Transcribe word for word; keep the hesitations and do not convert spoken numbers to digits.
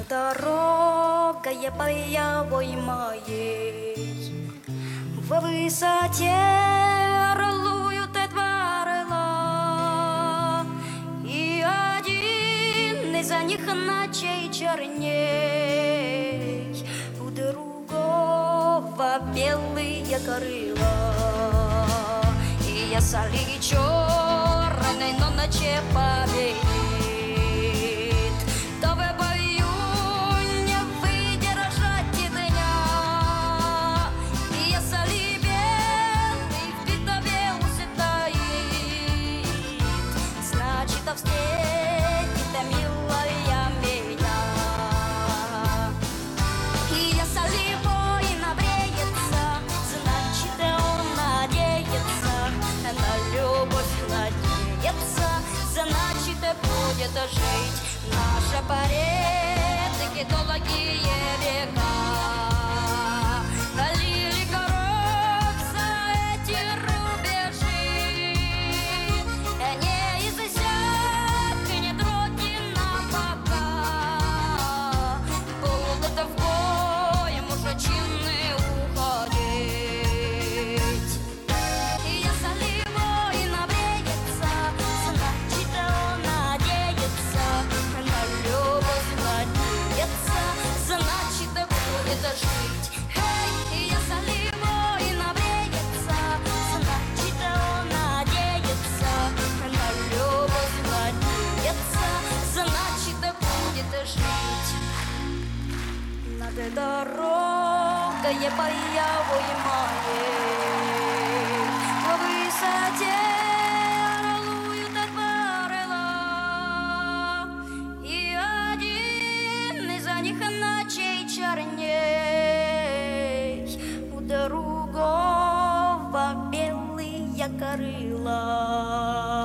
дорогой боевой моей, во высоте орлуют отварила, и один из них ночей черней, у другого белые крыла. И я соли черной, но ночи победит. Встретит милая меня, и если бой набреется, значит он надеется, на любовь надеется, значит будет жить наши предки долгие века. Налили кровь за эти рубежи, не из-за жить. Эй, если бой набреется, значит он надеется, на любовь надеется, значит будет жить. Над дорогой боевой моей, во высоте орлуют отварила, и один из них ночей черней, у другого белые крыла.